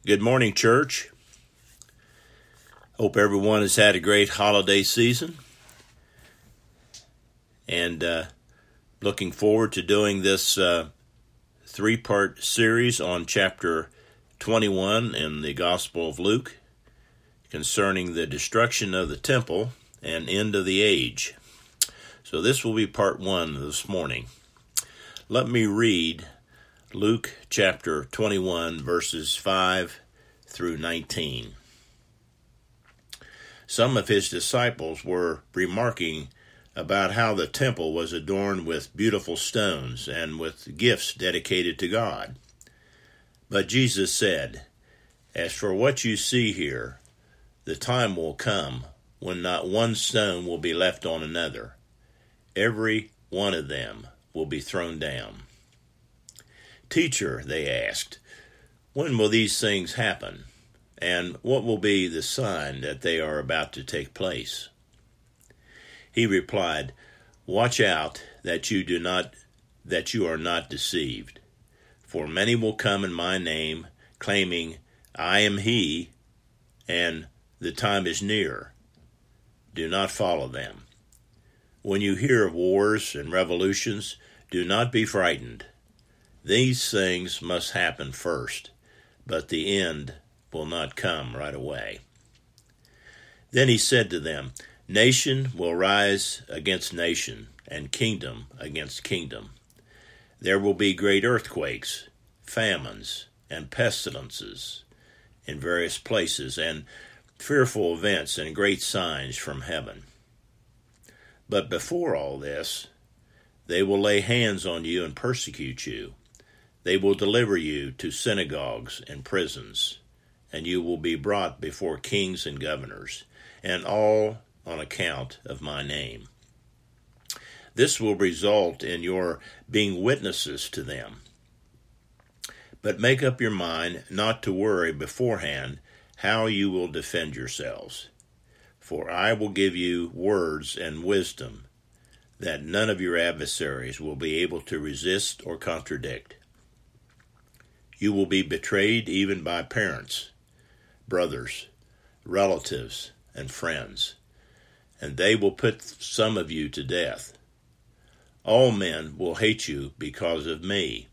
Good morning, church. Hope everyone has had a great holiday season. And looking forward to doing this three-part series on chapter 21 in the Gospel of Luke concerning the destruction of the temple and end of the age. So this will be part one this morning. Let me read Luke chapter 21, verses 5 through 19. Some of his disciples were remarking about how the temple was adorned with beautiful stones and with gifts dedicated to God. But Jesus said, "As for what you see here, the time will come when not one stone will be left on another. Every one of them will be thrown down." "Teacher," they asked, "when will these things happen? And what will be the sign that they are about to take place?" He replied, "Watch out that you are not deceived. For many will come in my name, claiming, 'I am he,' and 'the time is near.' Do not follow them. When you hear of wars and revolutions, do not be frightened. These things must happen first, but the end will not come right away." Then he said to them, "Nation will rise against nation, and kingdom against kingdom. There will be great earthquakes, famines, and pestilences in various places, and fearful events and great signs from heaven. But before all this, they will lay hands on you and persecute you. They will deliver you to synagogues and prisons, and you will be brought before kings and governors, and all on account of my name. This will result in your being witnesses to them. But make up your mind not to worry beforehand how you will defend yourselves. For I will give you words and wisdom that none of your adversaries will be able to resist or contradict. You will be betrayed even by parents, brothers, relatives, and friends, and they will put some of you to death. All men will hate you because of me,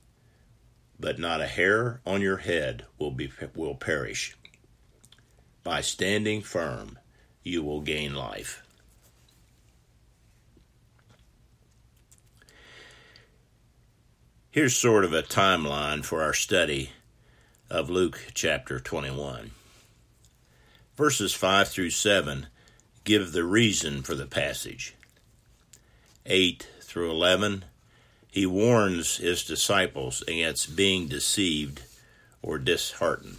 but not a hair on your head will perish. By standing firm, you will gain life." Here's sort of a timeline for our study of Luke chapter 21. Verses 5 through 7 give the reason for the passage. 8 through 11, he warns his disciples against being deceived or disheartened.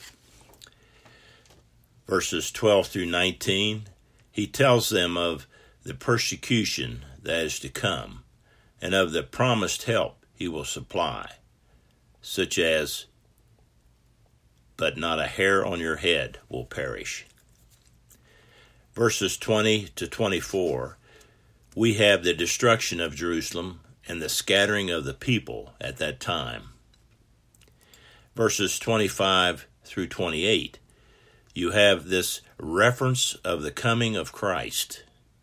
Verses 12 through 19, he tells them of the persecution that is to come and of the promised help he will supply, such as, "But not a hair on your head will perish." Verses 20 to 24, we have the destruction of Jerusalem and the scattering of the people at that time. Verses 25 through 28, you have this reference of the coming of Christ.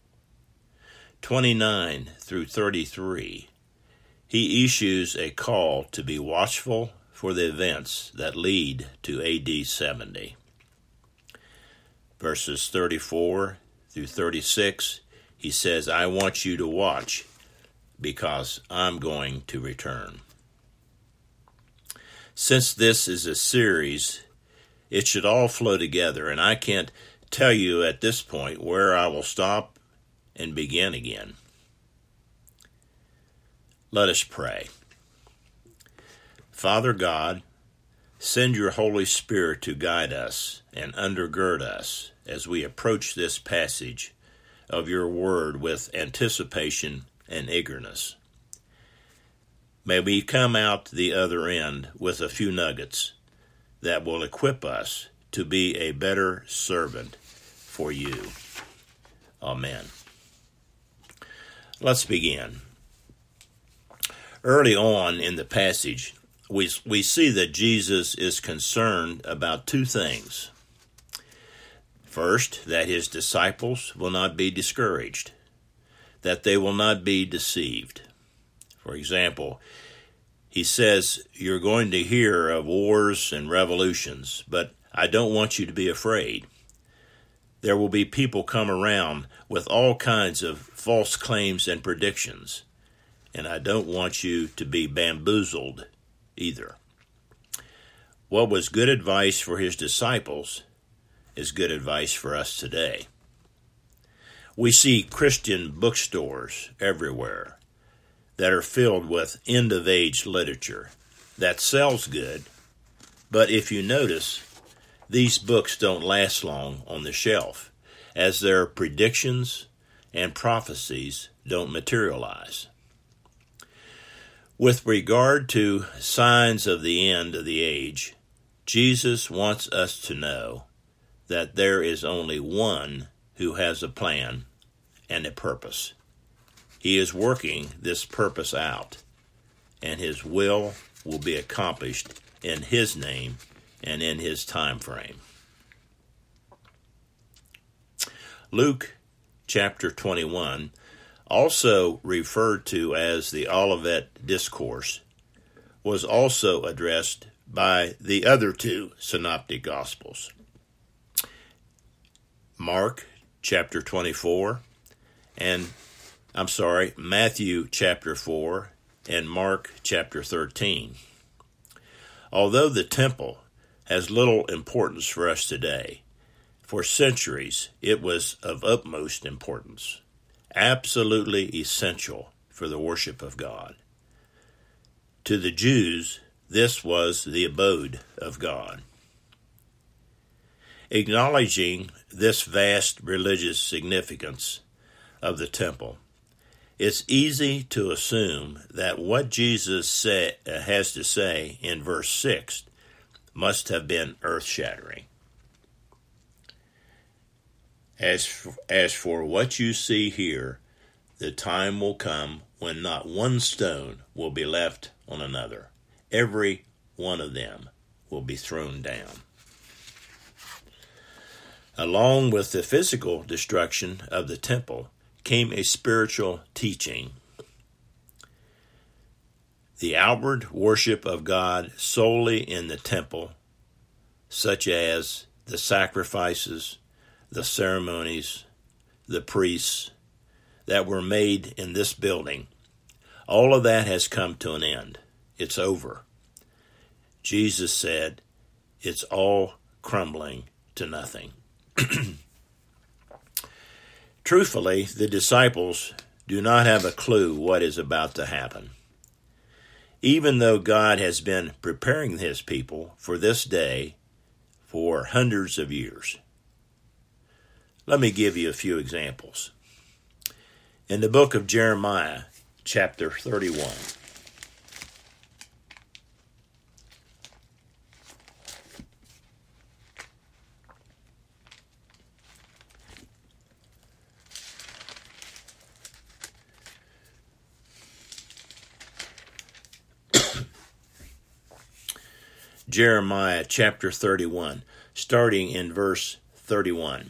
29 through 33, he issues a call to be watchful for the events that lead to AD 70. Verses 34 through 36, he says, "I want you to watch because I'm going to return." Since this is a series, it should all flow together, and I can't tell you at this point where I will stop and begin again. Let us pray. Father God, send your Holy Spirit to guide us and undergird us as we approach this passage of your word with anticipation and eagerness. May we come out the other end with a few nuggets that will equip us to be a better servant for you. Amen. Let's begin. Early on in the passage, we see that Jesus is concerned about two things. First, that his disciples will not be discouraged, that they will not be deceived. For example, he says, you're going to hear of wars and revolutions, but I don't want you to be afraid. There will be people come around with all kinds of false claims and predictions, and I don't want you to be bamboozled either. What was good advice for his disciples is good advice for us today. We see Christian bookstores everywhere that are filled with end-of-age literature that sells good, but if you notice, these books don't last long on the shelf, as their predictions and prophecies don't materialize. With regard to signs of the end of the age, Jesus wants us to know that there is only one who has a plan and a purpose. He is working this purpose out, and his will be accomplished in his name and in his time frame. Luke chapter 21, also referred to as the Olivet Discourse, was also addressed by the other two synoptic gospels. Matthew chapter 4 and Mark chapter 13. Although the temple has little importance for us today, for centuries it was of utmost importance, absolutely essential for the worship of God. To the Jews, this was the abode of God. Acknowledging this vast religious significance of the temple, it's easy to assume that what Jesus has to say in verse 6 must have been earth-shattering. As for what you see here, the time will come when not one stone will be left on another. Every one of them will be thrown down. Along with the physical destruction of the temple came a spiritual teaching. The outward worship of God solely in the temple, such as the sacrifices, the ceremonies, the priests that were made in this building, all of that has come to an end. It's over. Jesus said, it's all crumbling to nothing. Truthfully, the disciples do not have a clue what is about to happen. Even though God has been preparing his people for this day for hundreds of years. Let me give you a few examples. In the book of Jeremiah, chapter 31, Jeremiah chapter 31, starting in verse 31.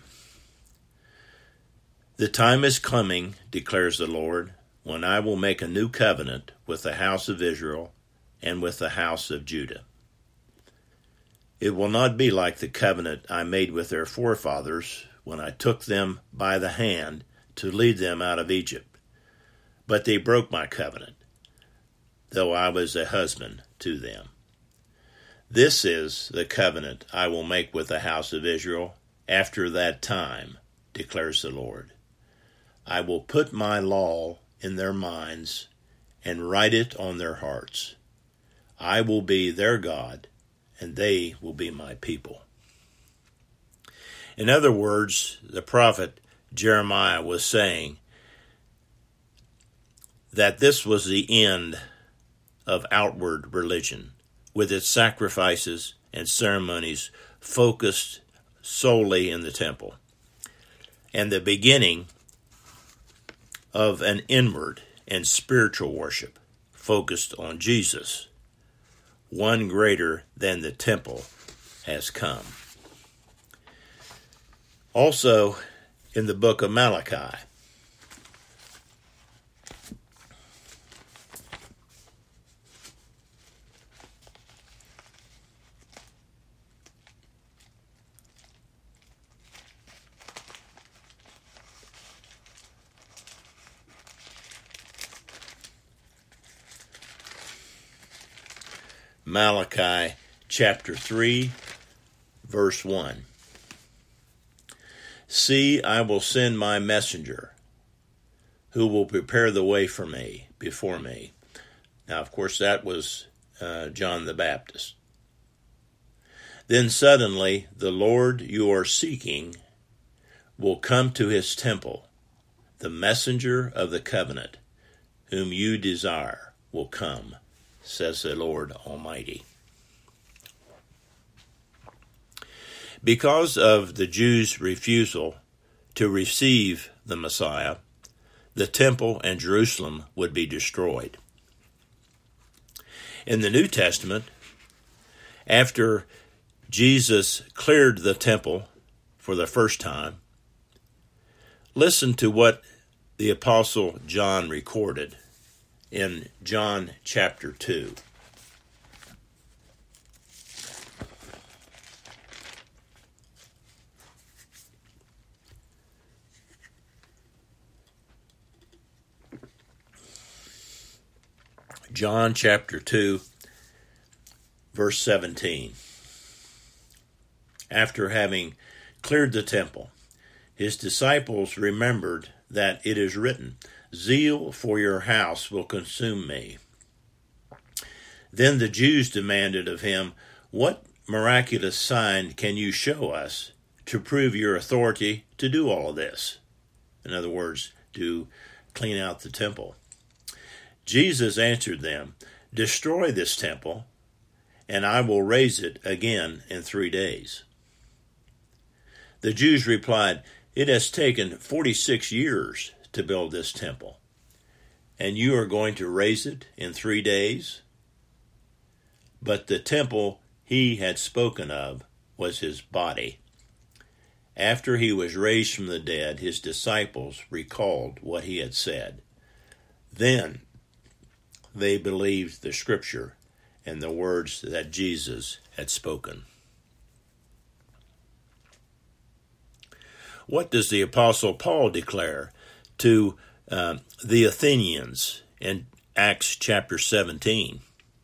The time is coming, declares the Lord, when I will make a new covenant with the house of Israel and with the house of Judah. It will not be like the covenant I made with their forefathers when I took them by the hand to lead them out of Egypt. But they broke my covenant, though I was a husband to them. This is the covenant I will make with the house of Israel after that time, declares the Lord. I will put my law in their minds and write it on their hearts. I will be their God, and they will be my people. In other words, the prophet Jeremiah was saying that this was the end of outward religion, with its sacrifices and ceremonies focused solely in the temple, and the beginning of an inward and spiritual worship focused on Jesus, one greater than the temple has come. Also, in the book of Malachi, Malachi chapter 3, verse 1. See, I will send my messenger, who will prepare the way for me, before me. Now, of course, that was John the Baptist. Then suddenly the Lord you are seeking will come to his temple. The messenger of the covenant, whom you desire, will come, says the Lord Almighty. Because of the Jews' refusal to receive the Messiah, the temple and Jerusalem would be destroyed. In the New Testament, after Jesus cleared the temple for the first time, listen to what the Apostle John recorded in John chapter 2. John chapter 2, verse 17. After having cleared the temple, his disciples remembered that it is written, "Zeal for your house will consume me." Then the Jews demanded of him, "What miraculous sign can you show us to prove your authority to do all of this?" In other words, to clean out the temple. Jesus answered them, "Destroy this temple, and I will raise it again in 3 days." The Jews replied, "It has taken 46 years to build this temple, and you are going to raise it in 3 days?" But the temple he had spoken of was his body. After he was raised from the dead, his disciples recalled what he had said. Then they believed the scripture and the words that Jesus had spoken. What does the Apostle Paul declare to the Athenians in Acts chapter 17?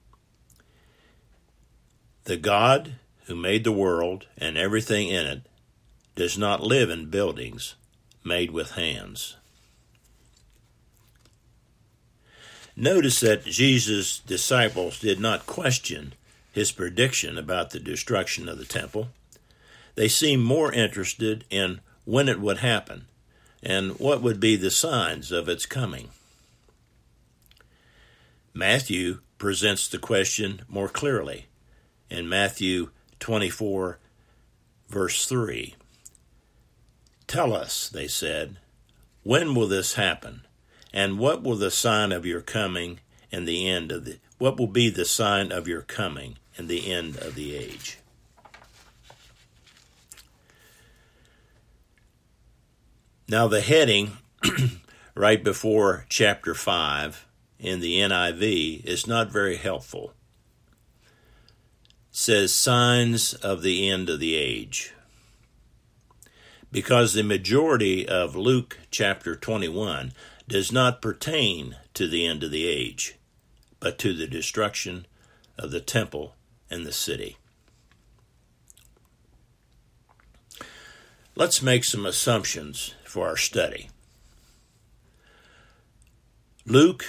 The God who made the world and everything in it does not live in buildings made with hands. Notice that Jesus' disciples did not question his prediction about the destruction of the temple. They seemed more interested in when it would happen and what would be the signs of its coming. Matthew presents the question more clearly in Matthew 24, verse 3. "Tell us," they said, "when will this happen? And what will the sign of your coming and the end of the what will be the sign of your coming and the end of the age?" Now the heading right before chapter 5 in the NIV is not very helpful. It says signs of the end of the age. Because the majority of Luke chapter 21 does not pertain to the end of the age, but to the destruction of the temple and the city. Let's make some assumptions for our study. Luke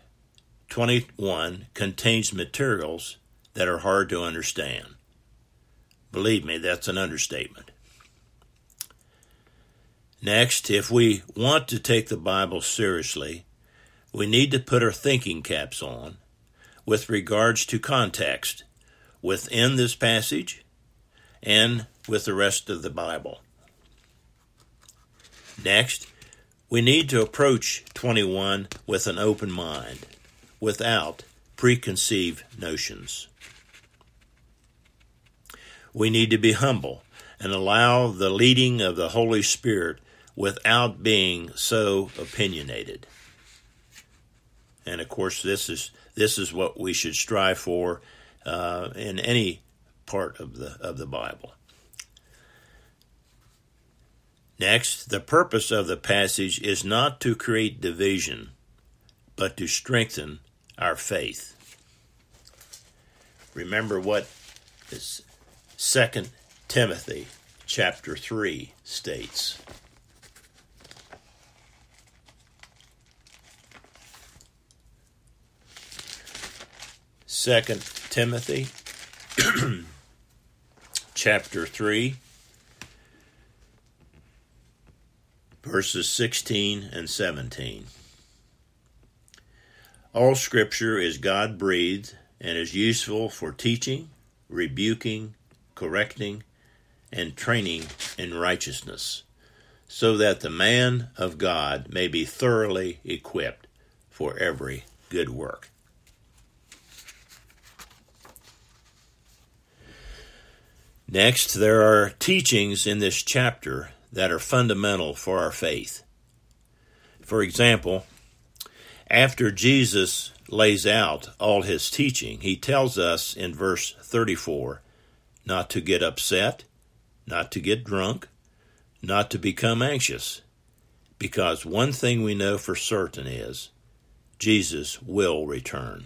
21 contains materials that are hard to understand. Believe me, that's an understatement. Next, if we want to take the Bible seriously, we need to put our thinking caps on with regards to context within this passage and with the rest of the Bible. Next, we need to approach 21 with an open mind, without preconceived notions. We need to be humble and allow the leading of the Holy Spirit without being so opinionated. And of course, this is what we should strive for in any part of the Bible. Next, the purpose of the passage is not to create division, but to strengthen our faith. Remember what this 2 Timothy chapter 3 states. Second Timothy chapter 3 verses 16 and 17. All Scripture is God-breathed and is useful for teaching, rebuking, correcting, and training in righteousness, so that the man of God may be thoroughly equipped for every good work. Next, there are teachings in this chapter that are fundamental for our faith. For example, after Jesus lays out all his teaching, he tells us in verse 34 not to get upset, not to get drunk, not to become anxious, because one thing we know for certain is Jesus will return.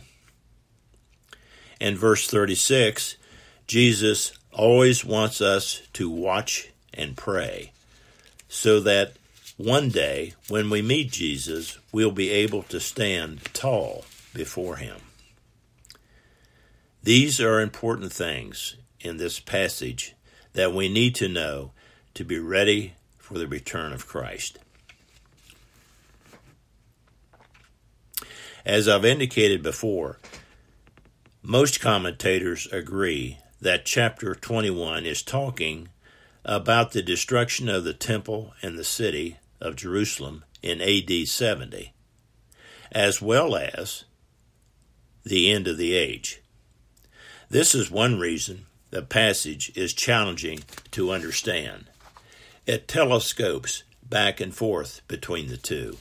In verse 36, Jesus always wants us to watch and pray so that one day when we meet Jesus, we'll be able to stand tall before him. These are important things in this passage that we need to know to be ready for the return of Christ. As I've indicated before, most commentators agree that chapter 21 is talking about the destruction of the temple and the city of Jerusalem in AD 70, as well as the end of the age. This is one reason the passage is challenging to understand. It telescopes back and forth between the two.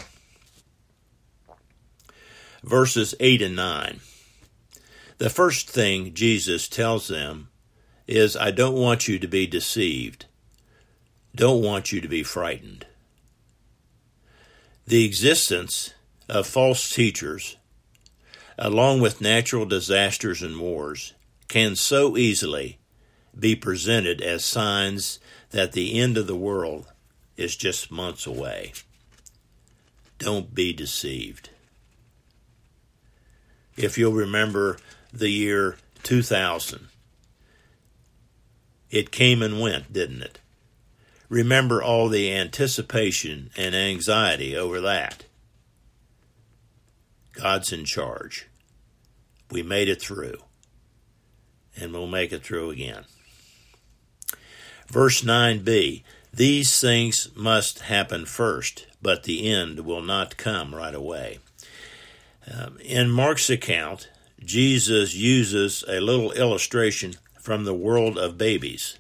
Verses 8 and 9. The first thing Jesus tells them is, I don't want you to be deceived. Don't want you to be frightened. The existence of false teachers, along with natural disasters and wars, can so easily be presented as signs that the end of the world is just months away. Don't be deceived. If you'll remember the year 2000, it came and went, didn't it? Remember all the anticipation and anxiety over that. God's in charge. We made it through, and we'll make it through again. Verse 9b, these things must happen first, but the end will not come right away. In Mark's account, Jesus uses a little illustration from the world of babies.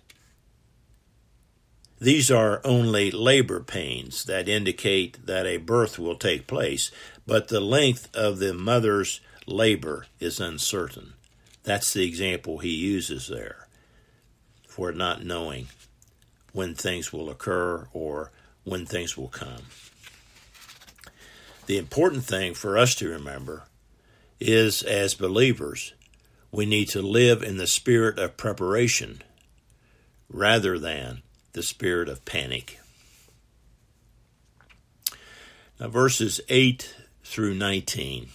These are only labor pains that indicate that a birth will take place, but the length of the mother's labor is uncertain. That's the example he uses there for not knowing when things will occur or when things will come. The important thing for us to remember is, as believers, we need to live in the spirit of preparation rather than the spirit of panic. Now, verses 8 through 19.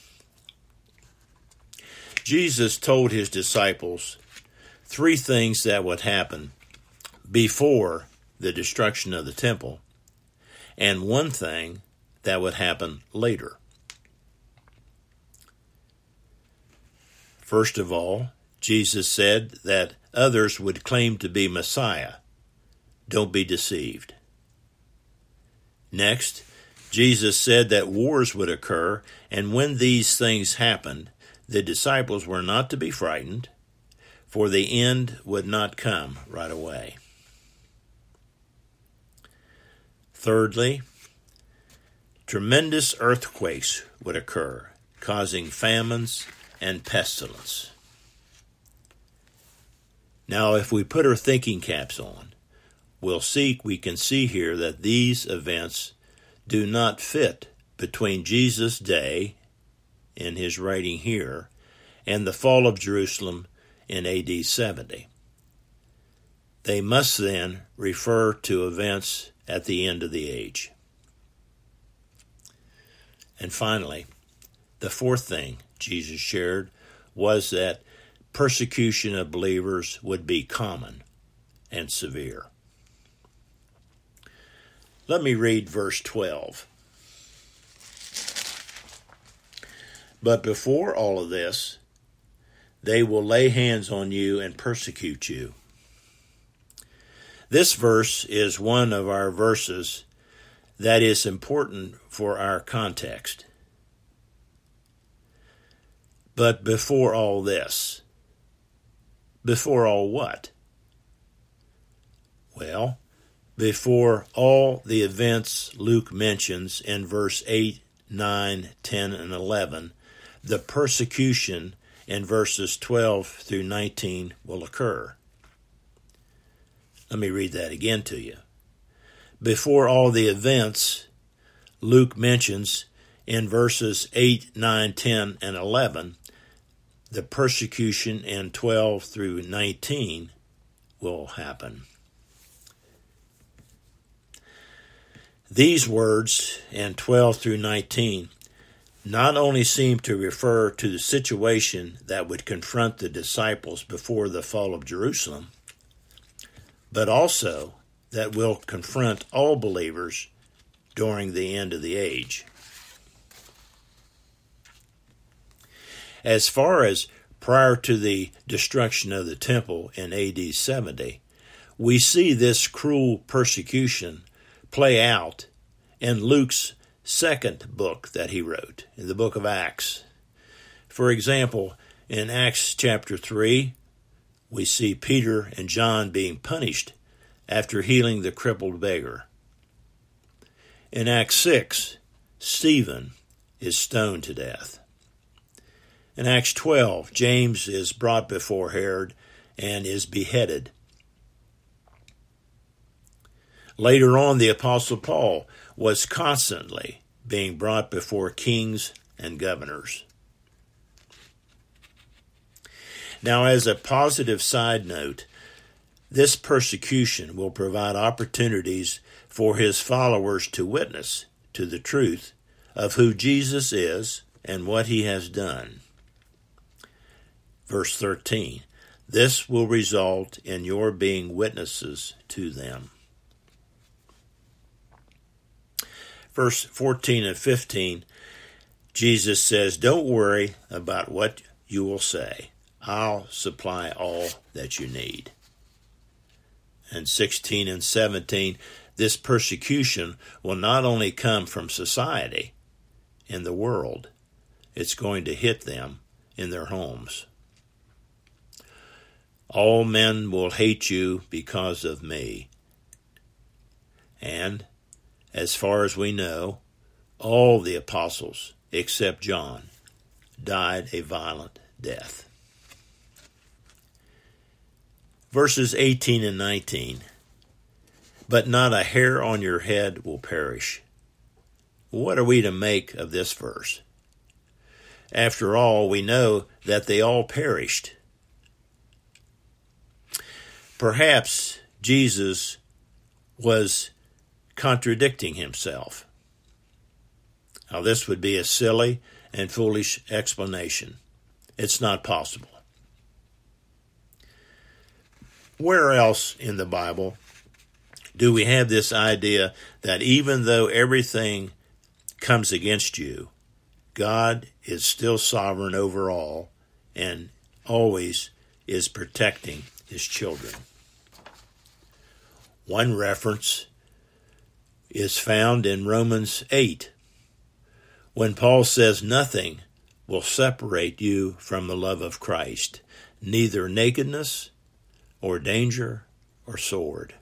Jesus told his disciples three things that would happen before the destruction of the temple, and one thing that would happen later. First of all, Jesus said that others would claim to be Messiah. Don't be deceived. Next, Jesus said that wars would occur, and when these things happened, the disciples were not to be frightened, for the end would not come right away. Thirdly, tremendous earthquakes would occur, causing famines and pestilence. Now, if we put our thinking caps on, we can see here that these events do not fit between Jesus' day, in his writing here, and the fall of Jerusalem in AD 70. They must then refer to events at the end of the age. And finally, the fourth thing Jesus shared was that persecution of believers would be common and severe. Let me read verse 12. But before all of this, they will lay hands on you and persecute you. This verse is one of our verses that is important for our context. But before all this, before all what? Well, before all the events Luke mentions in verse 8, 9, 10, and 11, the persecution in verses 12 through 19 will occur. Let me read that again to you. Before all the events Luke mentions in verses 8, 9, 10, and 11, the persecution in 12 through 19 will happen. These words in 12 through 19 not only seem to refer to the situation that would confront the disciples before the fall of Jerusalem, but also that will confront all believers during the end of the age. As far as prior to the destruction of the temple in AD 70, we see this cruel persecution play out in Luke's second book that he wrote, in the book of Acts. For example, in Acts chapter 3, we see Peter and John being punished after healing the crippled beggar. In Acts 6, Stephen is stoned to death. In Acts 12, James is brought before Herod and is beheaded. Later on, the Apostle Paul was constantly being brought before kings and governors. Now, as a positive side note, this persecution will provide opportunities for his followers to witness to the truth of who Jesus is and what he has done. Verse 13, this will result in your being witnesses to them. Verse 14 and 15, Jesus says, don't worry about what you will say. I'll supply all that you need. And 16 and 17, this persecution will not only come from society in the world, it's going to hit them in their homes. All men will hate you because of me. And as far as we know, all the apostles, except John, died a violent death. Verses 18 and 19, but not a hair on your head will perish. What are we to make of this verse? After all, we know that they all perished. Perhaps Jesus was contradicting himself. Now, this would be a silly and foolish explanation. It's not possible. Where else in the Bible do we have this idea that even though everything comes against you, God is still sovereign over all and always is protecting his children? One reference is found in Romans 8, when Paul says nothing will separate you from the love of Christ. neither nakedness or danger or sword.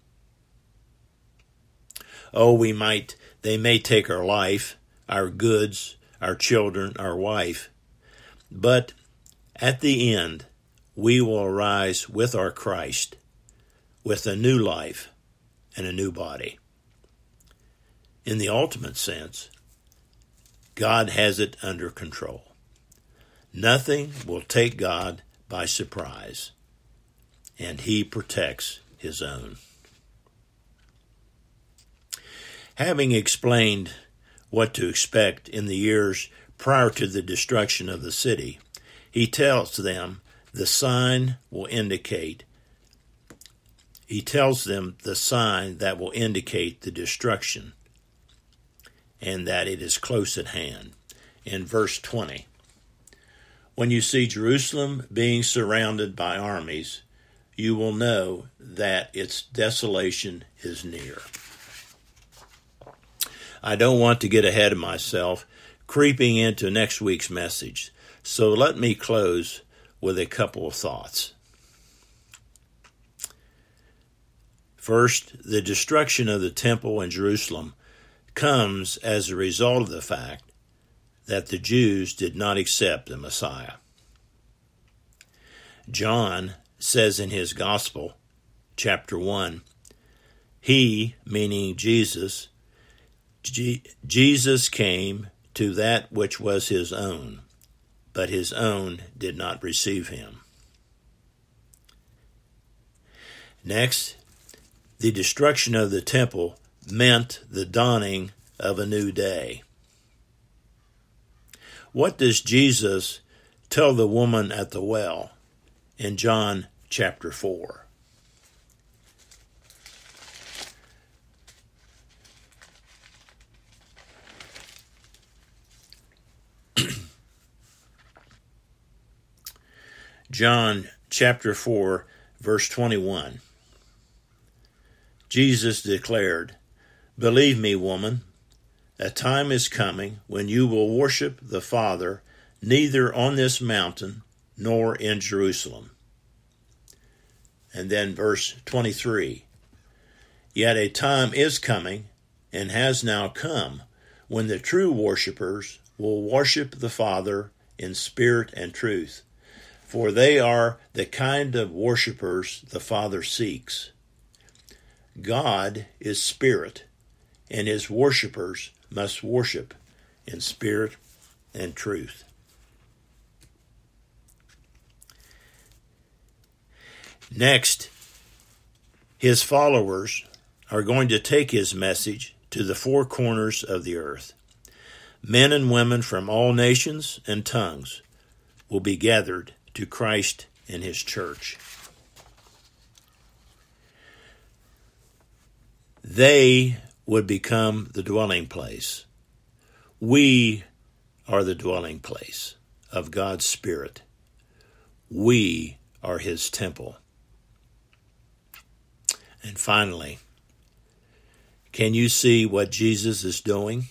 Oh, they may take our life, our goods, our children, our wife, but at the end, we will arise with our Christ, with a new life and a new body. In the ultimate sense, God has it under control. Nothing will take God by surprise, and He protects His own. Having explained what to expect in the years prior to the destruction of the city, He tells them the sign that will indicate the destruction and that it is close at hand. In verse 20, when you see Jerusalem being surrounded by armies, you will know that its desolation is near. I don't want to get ahead of myself, creeping into next week's message, so let me close with a couple of thoughts. First, the destruction of the temple in Jerusalem comes as a result of the fact that the Jews did not accept the Messiah. John says in his Gospel, chapter 1, He, meaning Jesus came to that which was His own, but His own did not receive Him. Next, the destruction of the temple meant the dawning of a new day. What does Jesus tell the woman at the well in John chapter 4? John chapter 4, verse 21. Jesus declared, Believe me, woman, a time is coming when you will worship the Father neither on this mountain nor in Jerusalem. And then verse 23. Yet a time is coming and has now come when the true worshipers will worship the Father in spirit and truth, for they are the kind of worshipers the Father seeks. God is spirit, and His worshipers must worship in spirit and truth. Next, His followers are going to take His message to the four corners of the earth. Men and women from all nations and tongues will be gathered to Christ and His church. They would become the dwelling place. We are the dwelling place of God's Spirit. We are His temple. And finally, can you see what Jesus is doing?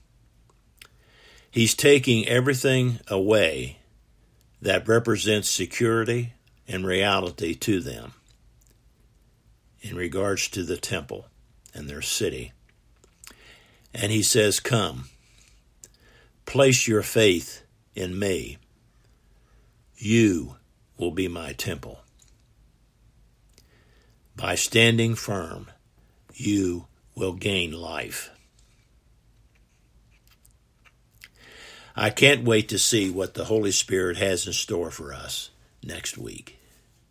He's taking everything away that represents security and reality to them in regards to the temple and their city. And He says, Come, place your faith in me. You will be my temple. By standing firm, you will gain life. I can't wait to see what the Holy Spirit has in store for us next week.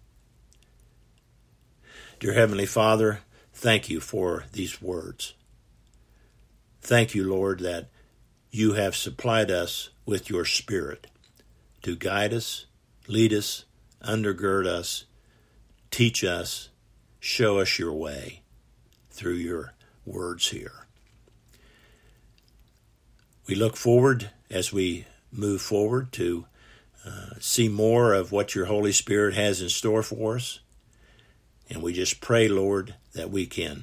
Dear Heavenly Father, thank you for these words. Thank you, Lord, that you have supplied us with your Spirit to guide us, lead us, undergird us, teach us, show us your way through your words here. We look forward as we move forward to see more of what your Holy Spirit has in store for us. And we just pray, Lord, that we can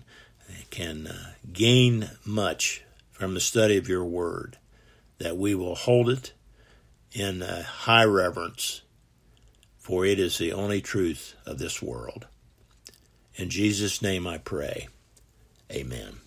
gain much from the study of your word, that we will hold it in high reverence for it is the only truth of this world. In Jesus' name I pray. Amen.